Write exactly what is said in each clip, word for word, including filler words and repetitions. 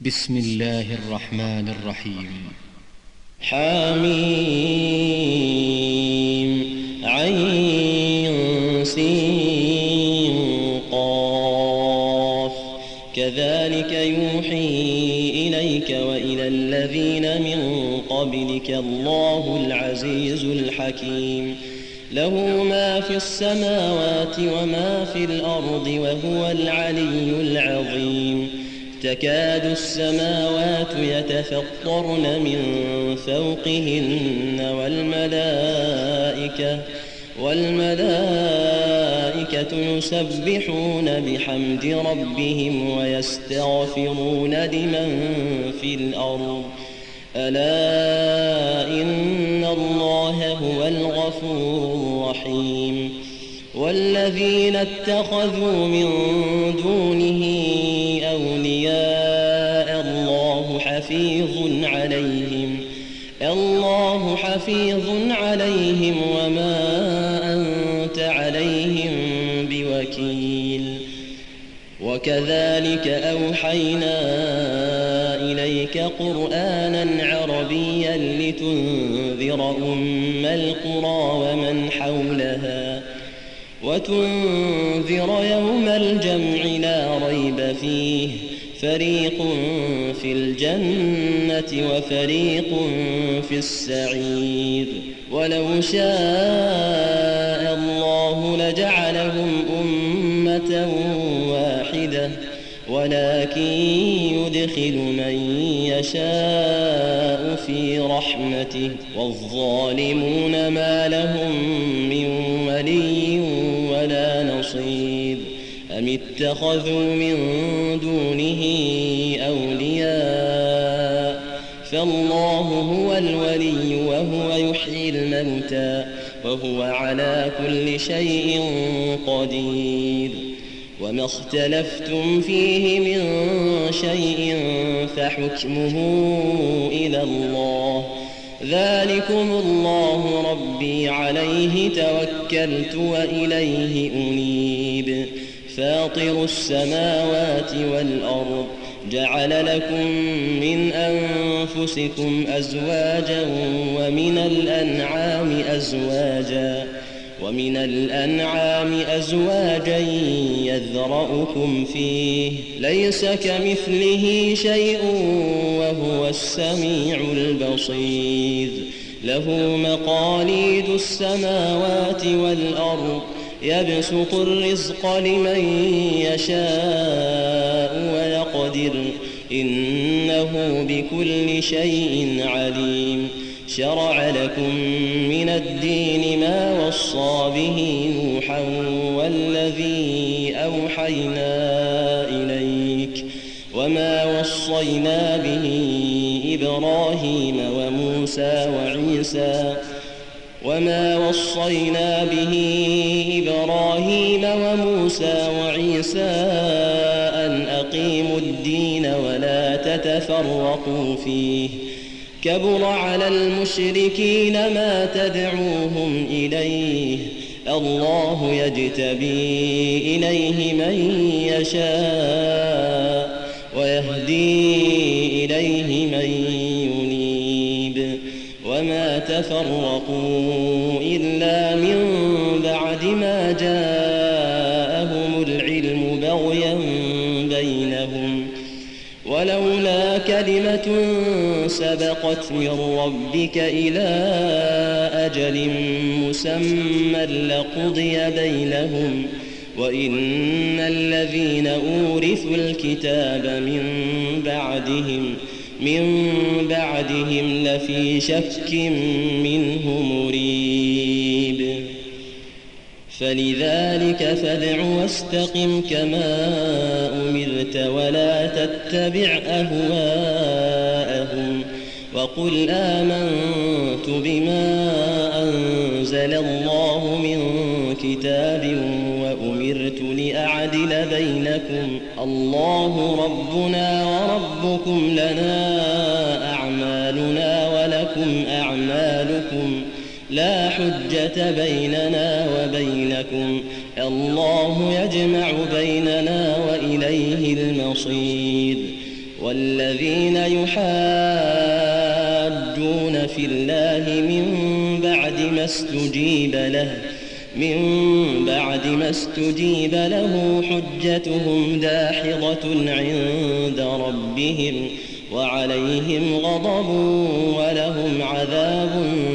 بسم الله الرحمن الرحيم. حميم عين سين قاف كذلك يوحي إليك وإلى الذين من قبلك الله العزيز الحكيم له ما في السماوات وما في الأرض وهو العلي العظيم تكاد السماوات يتفطرن من فوقهن والملائكة والملائكة يسبحون بحمد ربهم ويستغفرون لمن في الأرض ألا إن الله هو الغفور الرحيم والذين اتخذوا من دونه أولياء الله حفيظ عليهم الله حفيظ عليهم وما أنت عليهم بوكيل وكذلك أوحينا إليك قرآنا عربيا لتنذر أم القرى ومن حولها وتنذر يوم الجمع لا ريب فيه فريق في الجنة وفريق في السعير ولو شاء الله لجعلهم أمة واحدة ولكن يدخل من يشاء في رحمته والظالمون ما لهم من ولي ولا نصير أم اتخذوا من دونه أولياء فالله هو الولي وهو يحيي الموتى وهو على كل شيء قدير وما اختلفتم فيه من شيء فحكمه إلى الله ذلكم الله ربي عليه توكلت وإليه أنيب فاطر السماوات والأرض جعل لكم من أنفسكم أزواجا ومن الأنعام أزواجا ومن الأنعام أزواجا يذرأكم فيه ليس كمثله شيء وهو السميع البصير له مقاليد السماوات والأرض يبسط الرزق لمن يشاء ويقدر إنه بكل شيء عليم شرع لكم من الدين ما وصى به نوحا والذي أوحينا إليك وما وصينا به إبراهيم وموسى وعيسى وما وصينا به إبراهيم وموسى وعيسى أن أقيموا الدين ولا تتفرقوا فيه كبر على المشركين ما تدعوهم إليه الله يجتبي إليه من يشاء ويهدي إليه من ينيب وما تفرقوا إلا من بعد ما جاءهم العلم بغيا بينهم ولولا كلمة سبقت من ربك إلى أجل مسمى لقضي بينهم وإن الذين أورثوا الكتاب من بعدهم من بعدهم لفي شك منه مريب فلذلك فادع واستقم كما أمرت ولا تتبع أهواءهم وقل آمنت بما أنزل الله من كتاب وأمرت لأعدل بينكم الله ربنا وربكم لنا أعمالنا ولكم أعمالكم لا حجة بيننا وبينكم الله يجمع بيننا وإليه المصير والذين يحاجون في الله من بعد ما استجيب له من بعد ما استجيب له حجتهم داحضة عند ربهم وعليهم غضب ولهم عذاب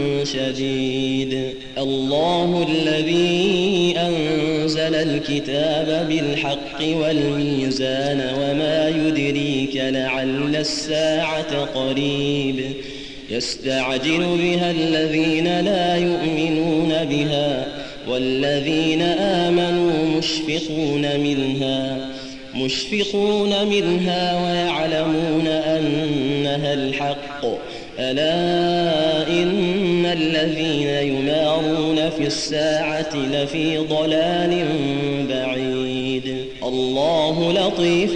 شديد. الله الذي أنزل الكتاب بالحق والميزان وما يدريك لعل الساعة قريب يستعجل بها الذين لا يؤمنون بها والذين آمنوا مشفقون منها مشفقون منها ويعلمون أنها الحق ألا إن الذين يمارون في الساعة لفي ضلال بعيد. الله لطيف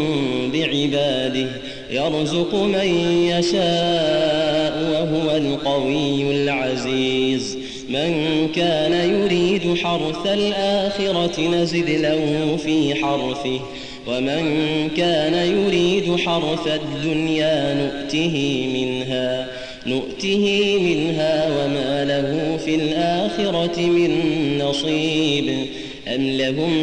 بعباده يرزق من يشاء وهو القوي العزيز. من كان يريد حرث الآخرة نزد له في حرثه ومن كان يريد حرث الدنيا نؤته منها نؤته منها وما له في الآخرة من نصيب. أم لهم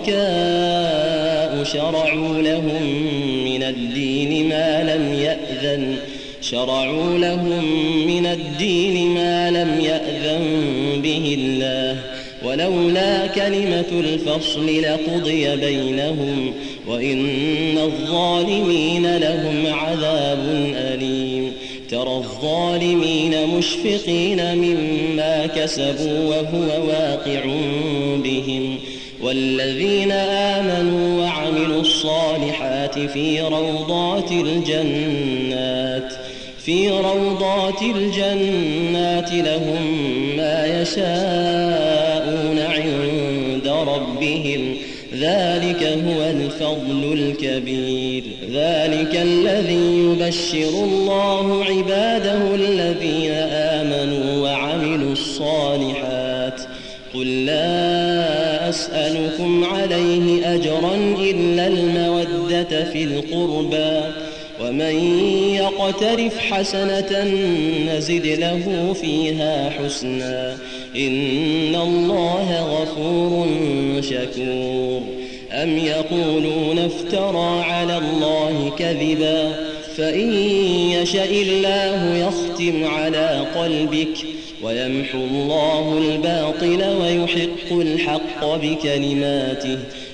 شركاء شرعوا لهم من الدين ما لم يأذن شرعوا لهم من الدين ما لم يأذن به الله ولولا كلمة الفصل لقضي بينهم وإن الظالمين لهم عذاب أليم. ترى الظالمين مشفقين مما كسبوا وهو واقع بهم والذين آمنوا وعملوا الصالحات في روضات الجنات في روضات الجنات لهم ما يشاءون عند ربهم ذلك هو الفضل الكبير. ذلك الذي يبشر الله عباده الذين آمنوا وعملوا الصالحات. قل لا أسألكم عليه أجرا إلا المودة في القربى ومن يقترف حسنة نزد له فيها حسنا إن الله غفور شكور. أم يقولون افترى على الله كذبا فإن يشأ الله يختم على قلبك ويمحو الله الباطل ويحق الحق بكلماته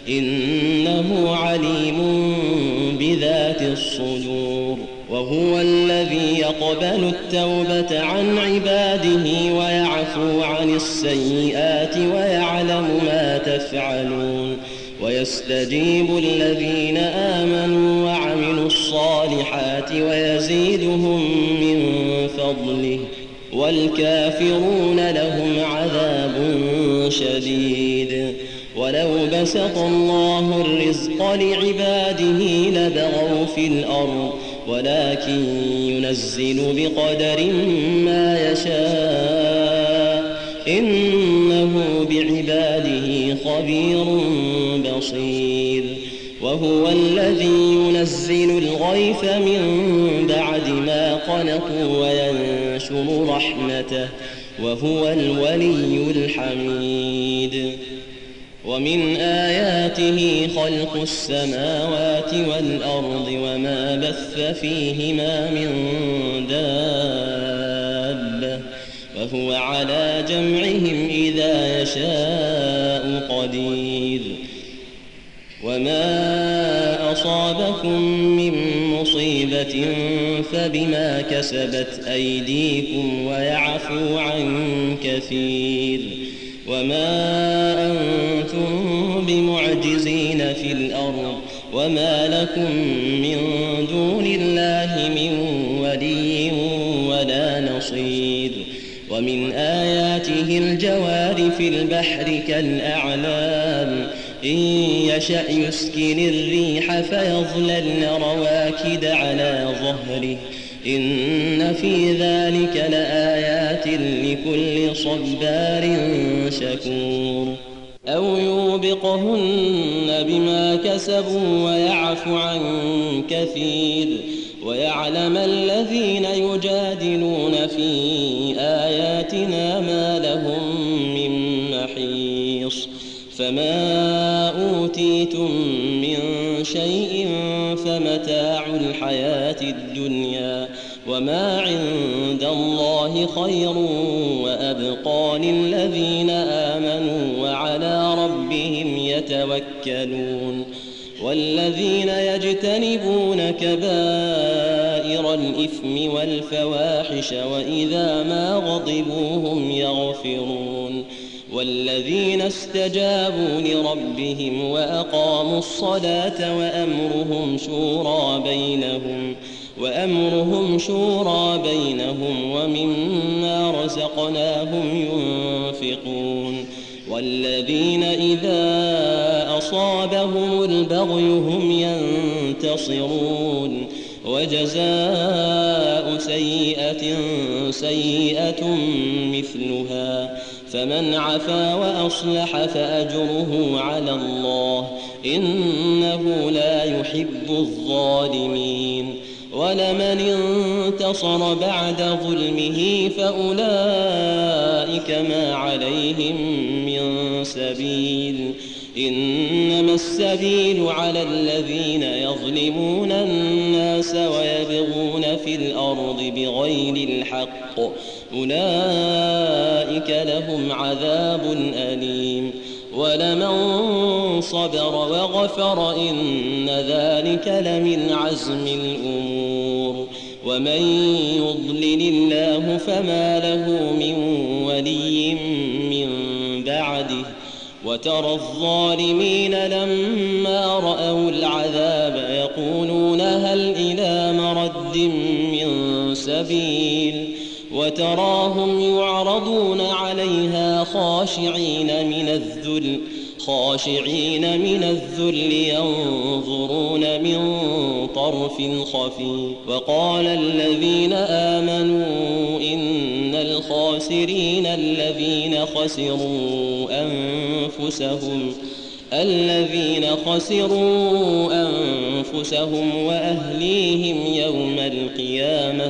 إنه عليم بذات الصدور. وهو الذي يقبل التوبة عن عباده ويعفو عن السيئات ويعلم ما تفعلون ويستجيب الذين آمنوا وعملوا الصالحات ويزيدهم من فضله والكافرون لهم عذاب شديد. ولو بسط الله الرزق لعباده لبغوا في الأرض ولكن ينزل بقدر ما يشاء إنه بعباده خبير بصير. وهو الذي ينزل الغيث من بعد ما قنطوا وينشر رحمته وهو الولي الحميد. ومن آياته خلق السماوات والأرض وما بث فيهما من دابة وهو على جمعهم إذا يشاء قدير. وما أصابكم من مصيبة فبما كسبت أيديكم ويعفو عن كثير. وما أنتم بمعجزين في الأرض وما لكم من دون الله من ولي ولا نصير. ومن آياته الجوار في البحر كالأعلام إن يشأ يسكن الريح فيظللن رواكد على ظهره إن في ذلك لآيات لكل صبار شكور. أو يوبقهن بما كسبوا ويعفو عن كثير ويعلم الذين يجادلون في آياتنا ما لهم من محيص فما أوتيتم من شيء فمتاع الحياة الدنيا وما عند الله خير وأبقى للذين آمنوا وعلى ربهم يتوكلون والذين يجتنبون كبائر الإثم والفواحش وإذا ما غضبوا هم يغفرون والذين استجابوا لربهم وأقاموا الصلاة وأمرهم شورى بينهم وأمرهم شورى بينهم ومما رزقناهم ينفقون والذين إذا أصابهم البغي هم ينتصرون وجزاء سيئة سيئة مثلها فمن عفا وأصلح فأجره على الله إنه لا يحب الظالمين ولمن انتصر بعد ظلمه فأولئك ما عليهم من سبيل إنما السبيل على الذين يظلمون الناس ويبغون في الأرض بغير الحق أولئك لهم عذاب أليم ولمن صبر وغفر إن ذلك لمن عزم الأمور ومن يضلل الله فما له من ولي من بعده وترى الظالمين لما رأوا العذاب يقولون هل إلى مرد من سبيل وتراهم يعرضون عليها خاشعين من الذل خاشعين من الذل ينظرون من طرف خفي وقال الذين آمنوا إن الخاسرين الذين خسروا أنفسهم الذين خسروا أنفسهم وأهليهم يوم القيامة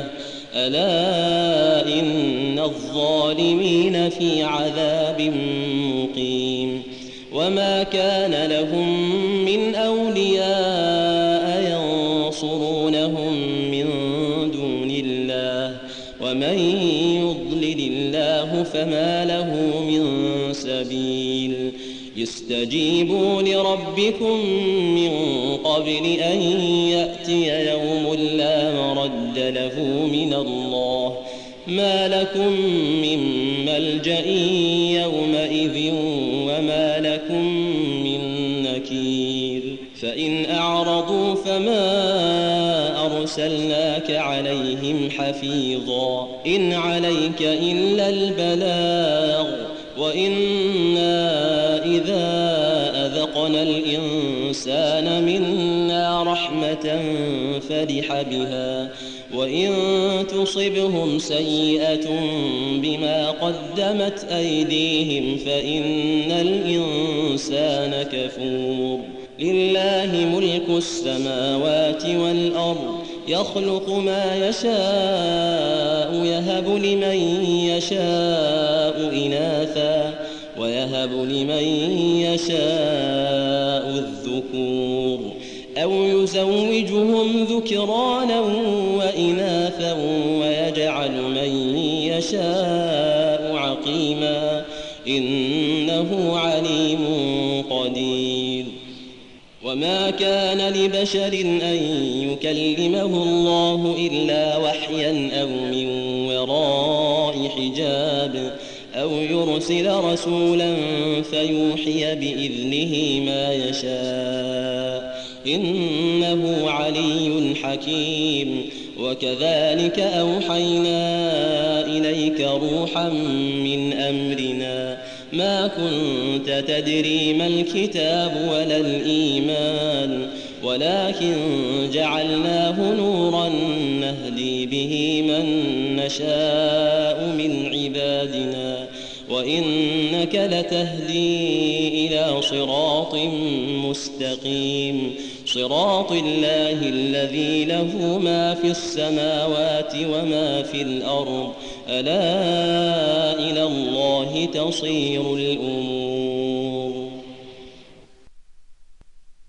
ألا إن الظالمين في عذاب مقيم وما كان لهم من أولياء ينصرونهم من دون الله ومن يضلل الله فما له من سبيل يستجيبوا لربكم من قبل أن يأتي يوم لا مرد له من الله ما لكم من ملجأ يومئذ وما لكم من نكير فإن أعرضوا فما أرسلناك عليهم حفيظا إن عليك إلا البلاغ وإنا إذا أذقنا الإنسان منا رحمة فرح بها وإن تصبهم سيئة بما قدمت أيديهم فإن الإنسان كفور لله ملك السماوات والأرض يخلق ما يشاء يهب لمن يشاء إناثا ويهب لمن يشاء الذكور أو يزوجهم ذكرانا وإناثا ويجعل من يشاء عقيما إنه عليم قدير وما كان لبشر أن يكلمه الله إلا وحيا أو من وراء حجاب أو يرسل رسولا فيوحي بإذنه ما يشاء إنه علي حكيم وكذلك أوحينا إليك روحا من أمرنا ما كنت تدري ما الكتاب ولا الإيمان ولكن جعلناه نورا نهدي به من نشاء من عبادنا وإنك لتهدي إلى صراط مستقيم صراط الله الذي له ما في السماوات وما في الأرض ألا إلى الله تصير الأمور